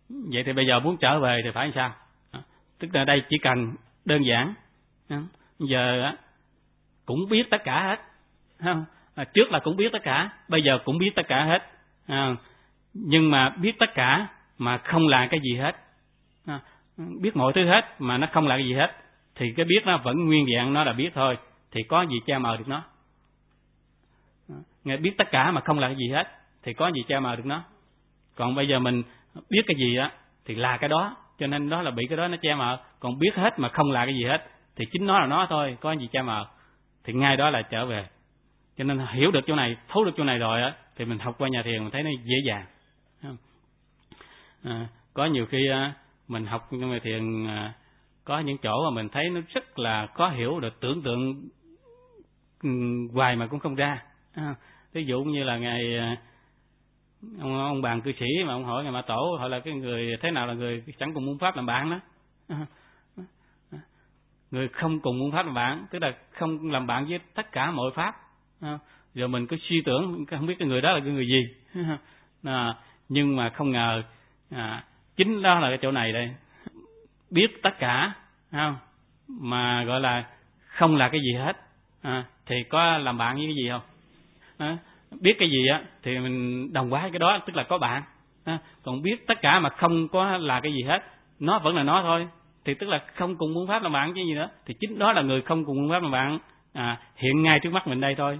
Vậy thì bây giờ muốn trở về thì phải làm sao? Tức là đây chỉ cần đơn giản. Giờ cũng biết tất cả hết. Trước là cũng biết tất cả, bây giờ cũng biết tất cả hết. Nhưng mà biết tất cả mà không là cái gì hết. Biết mọi thứ hết mà nó không là cái gì hết, thì cái biết nó vẫn nguyên vẹn, nó là biết thôi, thì có gì che mờ được nó. Nghe biết tất cả mà không là cái gì hết thì có gì che mờ được nó. Còn bây giờ mình biết cái gì á thì là cái đó, cho nên đó là bị cái đó nó che mờ. Còn biết hết mà không là cái gì hết thì chính nó là nó thôi, có gì che mờ. Thì ngay đó là trở về. Cho nên hiểu được chỗ này, thấu được chỗ này rồi á, thì mình học qua nhà thiền mình thấy nó dễ dàng. Có nhiều khi mình học trong nhà thiền có những chỗ mà mình thấy nó rất là khó hiểu, được tưởng tượng hoài mà cũng không ra. Ví dụ như là ngày ông bàn cư sĩ mà ông hỏi ngài Mã Tổ, hỏi là cái người thế nào là người chẳng cùng muôn pháp làm bạn đó. Người không cùng muôn pháp làm bạn, tức là không làm bạn với tất cả mọi pháp. Rồi mình cứ suy tưởng không biết cái người đó là cái người gì. Nhưng mà không ngờ chính đó là cái chỗ này đây. Biết tất cả mà gọi là không là cái gì hết, thì có làm bạn với cái gì không? Biết cái gì á thì mình đồng hóa cái đó, tức là có bạn. Còn biết tất cả mà không có là cái gì hết, nó vẫn là nó thôi, thì tức là không cùng phương pháp làm bạn chứ gì nữa. Thì chính đó là người không cùng phương pháp làm bạn, hiện ngay trước mắt mình đây thôi.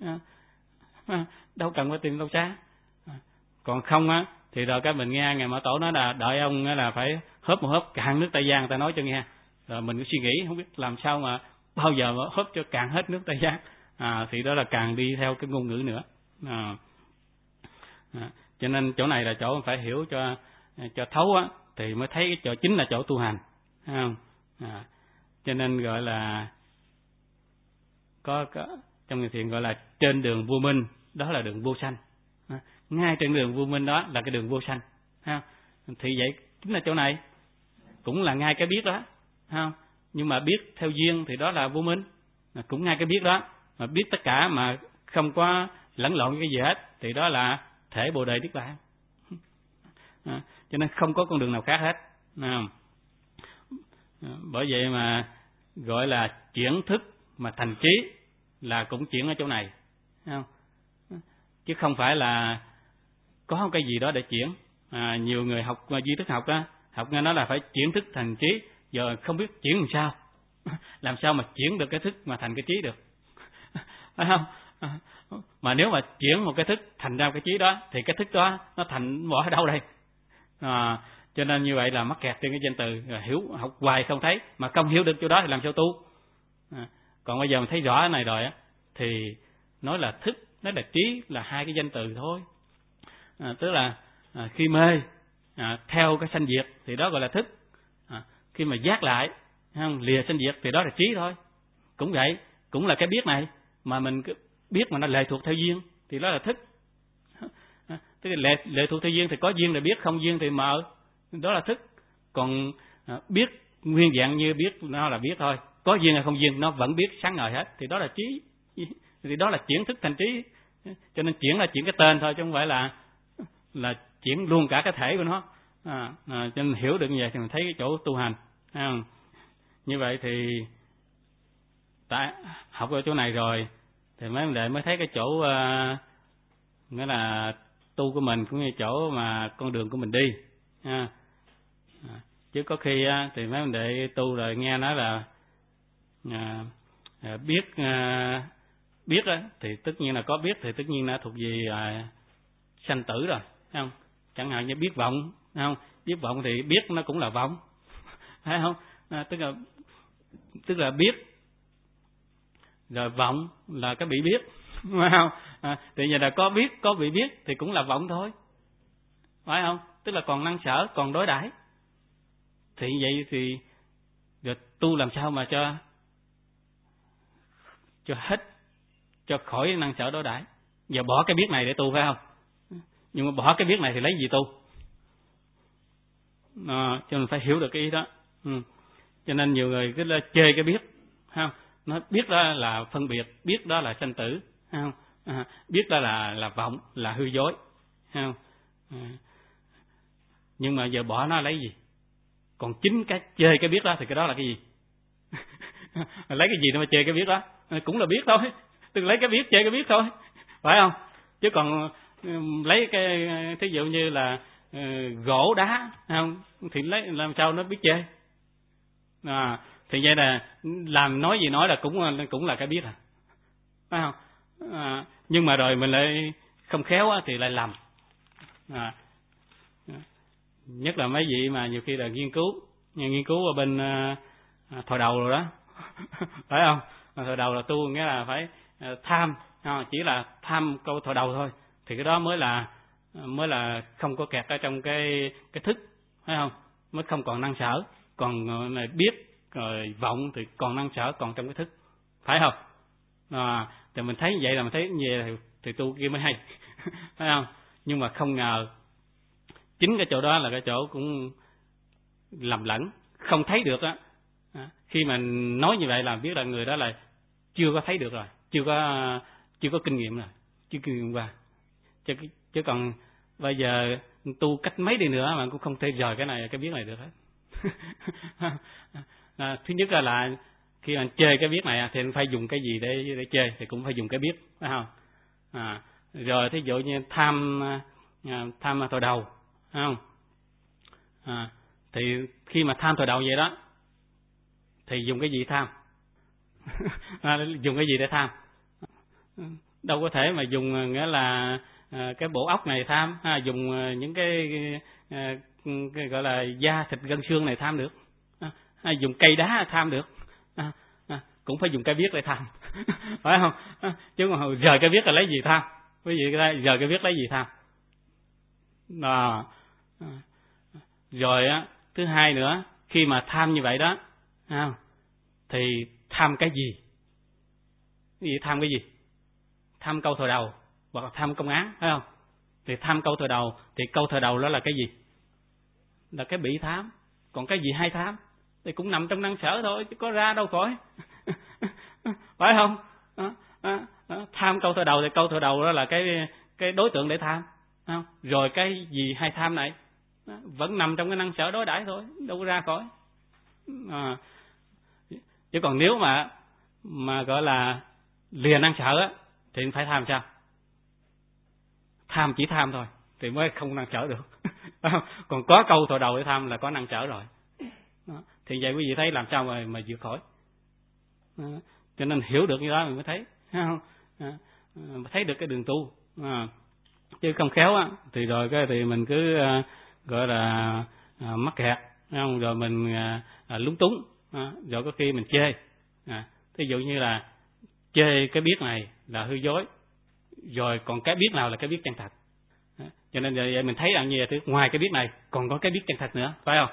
Đâu cần phải tìm đâu xa. Còn không á thì rồi cái mình nghe ngài Mã Tổ nói là đợi ông là phải hớp một hớp cạn nước Tây Giang, người ta nói cho nghe. Rồi mình cứ suy nghĩ không biết làm sao mà bao giờ mà hớp cho cạn hết nước Tây Giang. Thì đó là càng đi theo cái ngôn ngữ nữa. Cho nên chỗ này là chỗ phải hiểu cho thấu á, thì mới thấy cái chỗ chính là chỗ tu hành. Cho nên gọi là có trong người thiền gọi là trên đường vô minh, đó là đường vô sanh. Ngay trên đường vô minh đó là cái đường vô sanh. Thì vậy chính là chỗ này cũng là ngay cái biết đó. Nhưng mà biết theo duyên thì đó là vô minh, cũng ngay cái biết đó. Mà biết tất cả mà không có lẫn lộn cái gì hết thì đó là thể Bồ Đề Niết Bàn. Cho nên không có con đường nào khác hết. Bởi vậy mà gọi là chuyển thức mà thành trí là cũng chuyển ở chỗ này, chứ không phải là có cái gì đó để chuyển. Nhiều người học duy thức học á, học nghe nói là phải chuyển thức thành trí, giờ không biết chuyển làm sao. Làm sao mà chuyển được cái thức mà thành cái trí được, phải không? Mà nếu mà chuyển một cái thức thành ra cái trí đó thì cái thức đó nó thành bỏ ở đâu đây? Cho nên như vậy là mắc kẹt trên cái danh từ, hiểu học hoài không thấy, mà không hiểu được chỗ đó thì làm sao tu? Còn bây giờ mình thấy rõ cái này rồi á, thì nói là thức, nói là trí là hai cái danh từ thôi. Tức là khi mê theo cái sanh diệt thì đó gọi là thức. Khi mà giác lại lìa sanh diệt thì đó là trí thôi. Cũng vậy, cũng là cái biết này mà mình biết mà nó lệ thuộc theo duyên thì đó là thức. Tức là lệ thuộc theo duyên thì có duyên là biết, không duyên thì mờ, đó là thức. Còn biết nguyên dạng như biết nó là biết thôi, có duyên hay không duyên nó vẫn biết sáng ngời hết, thì đó là trí. Thì đó là chuyển thức thành trí. Cho nên chuyển là chuyển cái tên thôi chứ không phải là chuyển luôn cả cái thể của nó. Cho nên hiểu được như vậy thì mình thấy cái chỗ tu hành. Như vậy thì tại học ở chỗ này rồi thì mấy vấn đề mới thấy cái chỗ nghĩa là tu của mình cũng như chỗ mà con đường của mình đi. Chứ có khi thì mấy vấn đề tu rồi nghe nói là biết đó, thì tất nhiên là có biết thì tất nhiên là thuộc về sanh tử rồi, thấy không? Chẳng hạn như biết vọng, không? Biết vọng thì biết nó cũng là vọng, phải không? Tức là biết rồi vọng là cái bị biết, phải không? Thì giờ là có biết có bị biết thì cũng là vọng thôi, phải không? Tức là còn năng sở, còn đối đãi. Thì vậy thì rồi tu làm sao mà cho hết, cho khỏi năng sở đối đãi. Giờ bỏ cái biết này để tu, phải không? Nhưng mà bỏ cái biết này thì lấy gì tu? Cho nên phải hiểu được cái ý đó. Cho nên nhiều người cứ chê cái biết, không? Nó biết đó là phân biệt, biết đó là sanh tử, không? Biết đó là vọng, là hư dối, không? Nhưng mà giờ bỏ nó lấy gì? Còn chính cái chơi cái biết đó thì cái đó là cái gì? Lấy cái gì để mà chơi cái biết đó? Cũng là biết thôi. Đừng lấy cái biết chơi cái biết thôi, phải không? Chứ còn lấy cái thí dụ như là gỗ đá, không thì lấy làm sao nó biết chơi? Thì vậy là làm nói gì nói là cũng là cái biết phải không? Nhưng mà rồi mình lại không khéo thì lại lầm. Nhất là mấy vị mà nhiều khi là nghiên cứu ở bên thhồi đầu rồi đó. Phải không? Thhồi đầu là tu nghĩa là phải tham, chỉ là tham câu thhồi đầu thôi, thì cái đó mới là không có kẹt ở trong cái thức, phải không? Mới không còn năng sở, còn này biết rồi vọng thì còn năng sở, còn trong cái thức, phải không? Thì mình thấy vậy là mình thấy như vậy thì tu kia mới hay. Phải không? Nhưng mà không ngờ chính cái chỗ đó là cái chỗ cũng lầm lẫn, không thấy được á. Khi mà nói như vậy là biết là người đó là chưa có thấy được rồi, chưa có kinh nghiệm rồi, chưa kinh nghiệm qua. Chứ còn bây giờ tu cách mấy đi nữa mà cũng không thể rời cái biết này được hết. Thứ nhất là khi mà chơi cái biết này thì phải dùng cái gì để chơi, thì cũng phải dùng cái biết, phải không? Rồi thí dụ như tham thhồi đầu, phải không? Thì khi mà tham thhồi đầu vậy đó thì dùng cái gì tham? Dùng cái gì để tham? Đâu có thể mà dùng nghĩa là cái bộ óc này tham, dùng những cái gọi là da thịt gân xương này tham được, dùng cây đá tham được, cũng phải dùng cái biết để tham. Phải không? Chứ mà rời cái biết là lấy gì tham? Quý vị rời cái biết lấy gì tham? Rồi thứ hai nữa, khi mà tham như vậy đó, thì tham cái gì? Quý vị tham cái gì? Tham câu thờ đầu hoặc là tham công án, phải không? Thì tham câu thờ đầu, thì câu thờ đầu đó là cái gì? Là cái bị tham. Còn cái gì hay tham thì cũng nằm trong năng sở thôi, chứ có ra đâu khỏi. Phải không? Tham câu thờ đầu thì câu thờ đầu đó là cái đối tượng để tham, không? Rồi cái gì hay tham này vẫn nằm trong cái năng sở đối đãi thôi, đâu có ra khỏi. Chứ còn nếu mà gọi là lìa năng sở á thì phải tham sao? Tham chỉ tham thôi thì mới không năng sở được. Còn có câu thờ đầu để tham là có năng sở rồi. Thì vậy quý vị thấy làm sao mà vượt khỏi. Cho nên hiểu được như đó mình mới thấy, không? Thấy được cái đường tu. Chứ không khéo á thì rồi thì mình cứ gọi là mắc kẹt, không? Rồi mình lúng túng, rồi có khi mình chê. Ví dụ như là chê cái biết này là hư dối, rồi còn cái biết nào là cái biết chân thật. Cho nên vậy mình thấy rằng như vậy, ngoài cái biết này còn có cái biết chân thật nữa, phải không?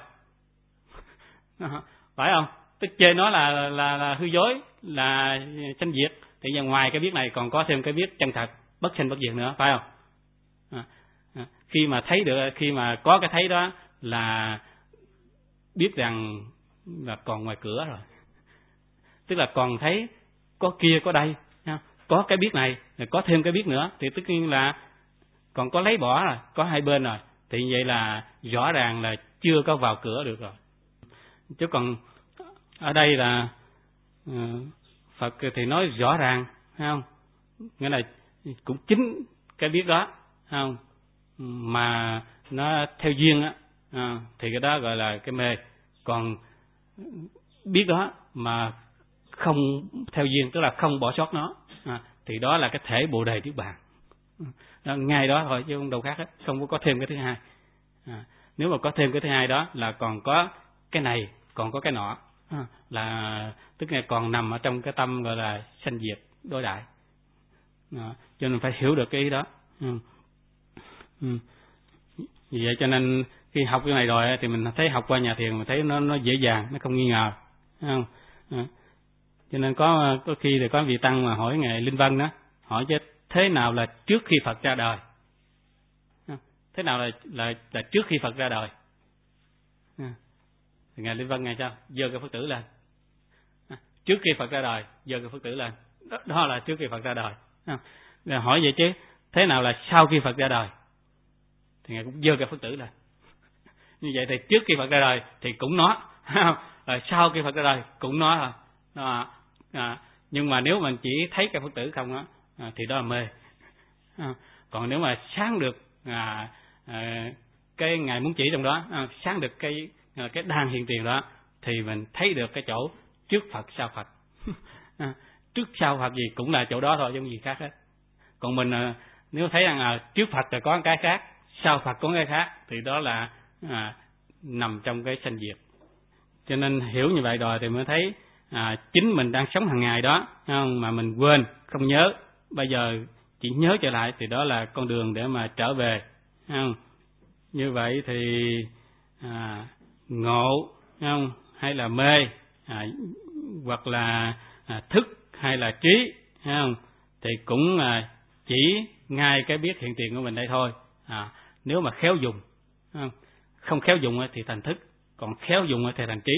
Phải không? Tức chê nó là hư dối, là sanh diệt, thì ngoài cái biết này còn có thêm cái biết chân thật, bất sanh bất diệt nữa, phải không? Khi mà thấy được, khi mà có cái thấy đó là biết rằng là còn ngoài cửa rồi, tức là còn thấy có kia có đây, có cái biết này, có thêm cái biết nữa, thì tất nhiên là còn có lấy bỏ rồi, có hai bên rồi, thì vậy là rõ ràng là chưa có vào cửa được rồi. Chứ còn ở đây là Phật thì nói rõ ràng, thấy không? Nghĩa là cũng chính cái biết đó, không? Mà nó theo duyên á, thì cái đó gọi là cái mê. Còn biết đó mà không theo duyên, tức là không bỏ sót nó, thì đó là cái thể Bồ Đề Niết Bàn. Ngay đó thôi chứ không đâu khác hết, không có thêm cái thứ hai. Nếu mà có thêm cái thứ hai đó là còn có cái này, còn có cái nọ, là tức là còn nằm ở trong cái tâm gọi là sanh diệt đối đại. Cho nên phải hiểu được cái ý đó. Vì vậy cho nên khi học cái này rồi thì mình thấy học qua nhà thiền mình thấy nó dễ dàng, nó không nghi ngờ, không? Cho nên có khi thì có vị tăng mà hỏi ngài Linh Vân đó, hỏi chứ thế nào là trước khi Phật ra đời? Thế nào là trước khi Phật ra đời? Thì ngài Linh Vân ngài sao? Giơ cái Phật tử lên. Trước khi Phật ra đời, giơ cái Phật tử lên. Đó là trước khi Phật ra đời. Rồi hỏi vậy chứ thế nào là sau khi Phật ra đời? Thì ngài cũng giơ cái Phật tử lên. Như vậy thì trước khi Phật ra đời thì cũng nó, rồi sau khi Phật ra đời cũng nó thôi. Nhưng mà nếu mình chỉ thấy cái Phật tử không á, thì đó là mê. Còn nếu mà sáng được cái Ngài muốn chỉ trong đó, sáng được cái đàn hiện tiền đó, thì mình thấy được cái chỗ trước Phật sau Phật. Trước sau Phật gì cũng là chỗ đó thôi, chứ không gì khác hết. Còn mình nếu thấy rằng trước Phật là có cái khác, sau Phật có cái khác, thì đó là nằm trong cái sanh diệt. Cho nên hiểu như vậy rồi thì mới thấy chính mình đang sống hàng ngày đó, mà mình quên, không nhớ. Bây giờ chỉ nhớ trở lại thì đó là con đường để mà trở về. Như vậy thì ngộ hay là mê, hoặc là thức hay là trí, thì cũng chỉ ngay cái biết hiện tiền của mình đây thôi. Nếu mà khéo dùng, không khéo dùng thì thành thức, còn khéo dùng thì thành trí.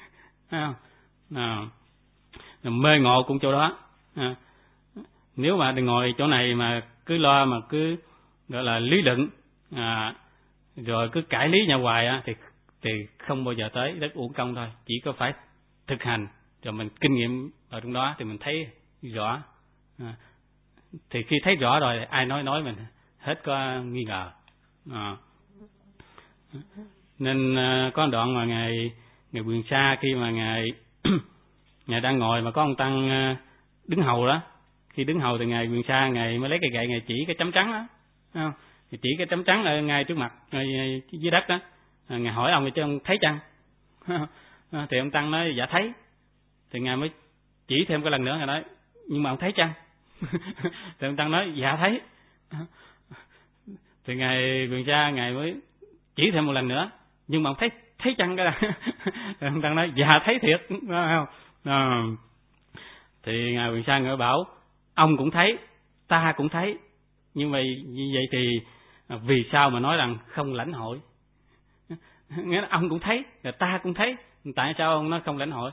Mê ngộ cũng chỗ đó. Nếu mà ngồi chỗ này mà cứ lo mà cứ gọi là lý luận, rồi cứ cãi lý nhau hoài thì không bao giờ tới, rất uổng công thôi. Chỉ có phải thực hành rồi mình kinh nghiệm ở trong đó thì mình thấy rõ. Thì khi thấy rõ rồi ai nói mình hết có nghi ngờ. Nên có đoạn mà ngài Quyền Sa, khi mà ngài đang ngồi mà có ông tăng đứng hầu đó, khi đứng hầu thì ngài Quyền Sa ngài mới lấy cây gậy ngài chỉ cái chấm trắng đó, chỉ cái chấm trắng ở ngay trước mặt dưới đất đó. Ngài hỏi ông chứ ông thấy chăng? Thì ông tăng nói dạ thấy. Thì ngài mới chỉ thêm cái lần nữa, ngài nói nhưng mà ông thấy chăng? Thì ông tăng nói dạ thấy. Thì ngài Quyền Sa ngài mới chỉ thêm một lần nữa, nhưng mà ông thấy chăng cái là thì ông tăng nói dạ thấy thiệt, phải không? Thì ngài Quyền Sa ngài bảo ông cũng thấy, ta cũng thấy, nhưng mà như vậy thì vì sao mà nói rằng không lãnh hội? Nghĩa là ông cũng thấy, rồi ta cũng thấy, tại sao ông nói không lãnh hội?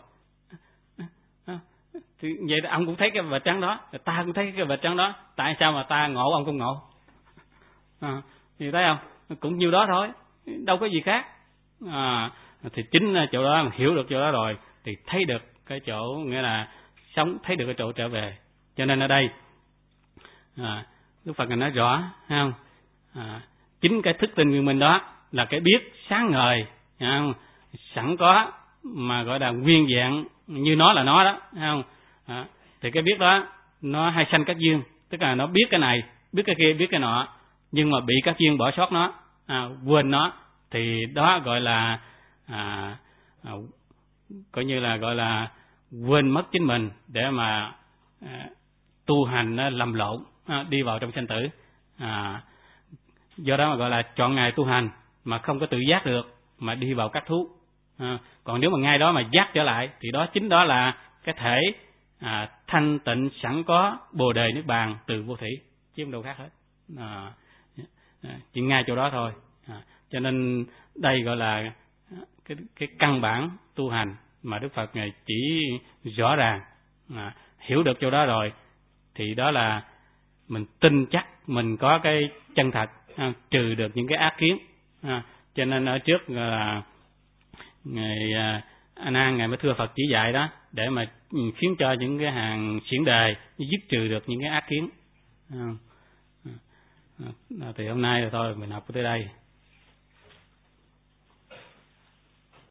Thì vậy là ông cũng thấy cái vệt trắng đó, rồi ta cũng thấy cái vệt trắng đó, tại sao mà ta ngộ ông không ngộ? Thì thấy không? Cũng nhiêu đó thôi, đâu có gì khác. Thì chính chỗ đó hiểu được chỗ đó rồi thì thấy được cái chỗ, nghĩa là sống thấy được cái chỗ trở về. Cho nên ở đây Đức Phật nói rõ, thấy không? Chính cái thức tinh nguyên minh đó là cái biết sáng ngời, sẵn có mà gọi là nguyên vẹn như nó là nó đó, thấy không? Thì cái biết đó nó hay sanh các duyên, tức là nó biết cái này, biết cái kia, biết cái nọ, nhưng mà bị các duyên bỏ sót nó, quên nó, thì đó gọi là coi như là gọi là quên mất chính mình để mà tu hành lầm lộn, đi vào trong sanh tử. Do đó mà gọi là chọn ngày tu hành mà không có tự giác được, mà đi vào các thú. Còn nếu mà ngay đó mà giác trở lại thì đó chính đó là cái thể thanh tịnh sẵn có bồ đề niết bàn từ vô thủy, chứ không đâu khác hết. Chỉ ngay chỗ đó thôi. Cho nên đây gọi là cái căn bản tu hành mà Đức Phật Ngài chỉ rõ ràng. Hiểu được chỗ đó rồi thì đó là mình tin chắc mình có cái chân thật, trừ được những cái ác kiến. Cho nên ở trước là Ngài A Nan Ngài mới thưa Phật chỉ dạy đó, để mà khiến cho những cái hàng xiển đề dứt trừ được những cái ác kiến. Thì hôm nay rồi thôi mình học tới đây.